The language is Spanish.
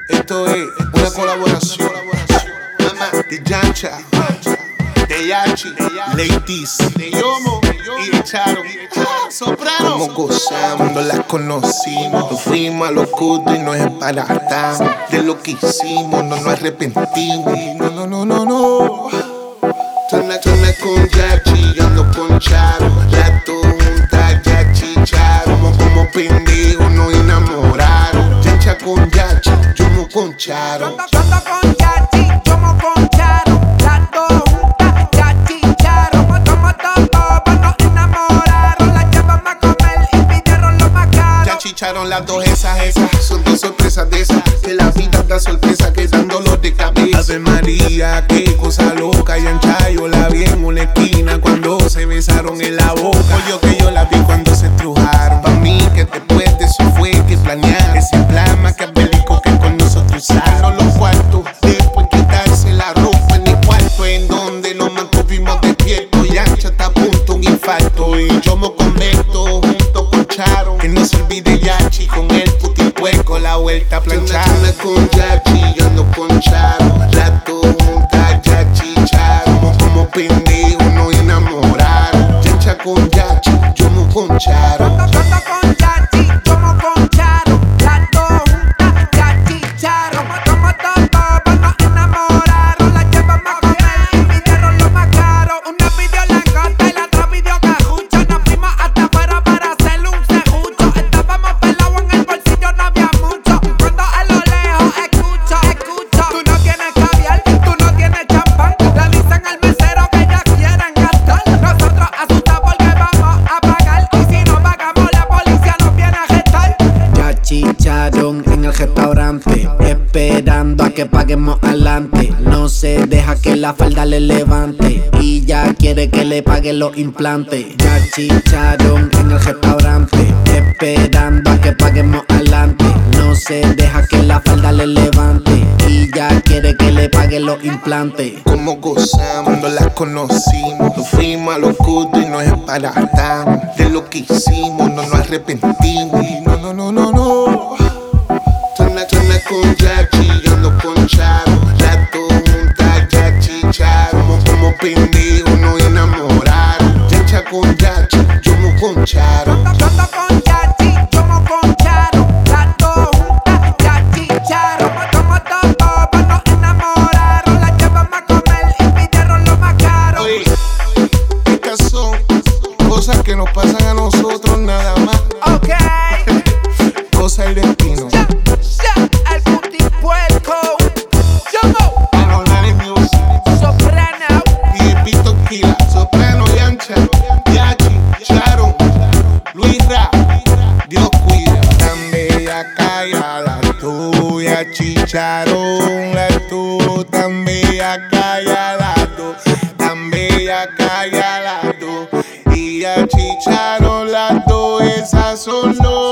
Esto es una colaboración de Yancha, de Yachi, Ladies, de Yomo y de Charo. Soprano. Como gozamos, no las conocimos. Nos fuimos a los cultos y nos embarazamos. De lo que hicimos, no nos arrepentimos. No. Chana con Yachi, yo ando con Charo. Las dos juntas, Yachi y Charo. Como pendejos nos enamoraron. Yancha con Yachi, Yomo con Charo. Yo ando con Yachi, Yomo con Charo. Las dos juntas, Yachi y Charo. Como todos nos enamoraron. Las llevamos a comer y pidieron lo más caro. Yachi y Charo, las dos esas. Son dos sorpresas de esas. Que la vida da sorpresa, que dan dolor de cabeza. Ave María, qué cosa loca. Yancha yo la vi en una esquina cuando se besaron en la boca. Oye, que yo la vi cuando se estrujaron. Pa' mí que después de eso fue que planearon. Ese plan maquiavélico que con nosotros usaron los cuartos. Después quitarse la ropa en el cuarto en donde nos mantuvimos despiertos. Yancha está a punto un infarto y yo me conecto junto con Charo. Que no se olvide Yachi con el putipueco, la vuelta a planchar. Chana con Yachi, yo ando con Charo. Las dos juntas, Yachi y Charo. Como pendejos nos enamoraron. Yancha con Yachi, yo me con Charo. Yo ando con Yachi, Yomo con Charo. Las dos juntas, Yachi y Charo. Como todos nos enamoraron. Las llevamos a comer y pidieron lo más caro. Una pidió langosta y la otra pidió cajucho. Nos fuimos hasta afuera para hacerle un serrucho. Estábamos pelados en el bolsillo, no había mucho. Cuando a lo lejos escucho. Tú no tienes caviar, tú no tienes champán. Le dicen al mesero que ellas quieren gastar. Nosotros asustados porque vamos a pagar. Y si no pagamos la policía nos viene a arrestar. Ya chicharon en el restaurante, esperando a que paguemos adelante. No se deja que la falda le levante y ya quiere que le pague los implantes. Ya chicharon en el restaurante, esperando a que paguemos adelante. No se deja que la falda le levante y ya quiere que le pague los implantes. Como gozamos, no las conocimos. Nos fuimos a los cultos y nos embarazamos. De lo que hicimos, no nos arrepentimos. No. Chana con Yachi, yo ando con Charo. Las dos juntas, Yachi y Charo. Como pendejos nos enamoraron. Yancha con Yachi, Yomo con Charo. Yo ando con Yachi, Yomo con Charo. Las dos juntas, Yachi y Charo. Como todos nos enamoraron. Las llevamos a comer y pidieron lo más caro. Oye, estas son cosas que nos pasan a nosotros nada más. Ok. Cosas del destino. Ya, el putipuerco. Yomo, Anonales Music. Soprano. Y el Pito Kila, Soprano, Yancha, Yachi, Charo, Luis Ra, Dios cuida. Tan bella calla la tuya, Chicharón, la tu. Tan bella calla la tu. Tan bella calla la tu. Y ya Chicharón, las dos, esas son dos.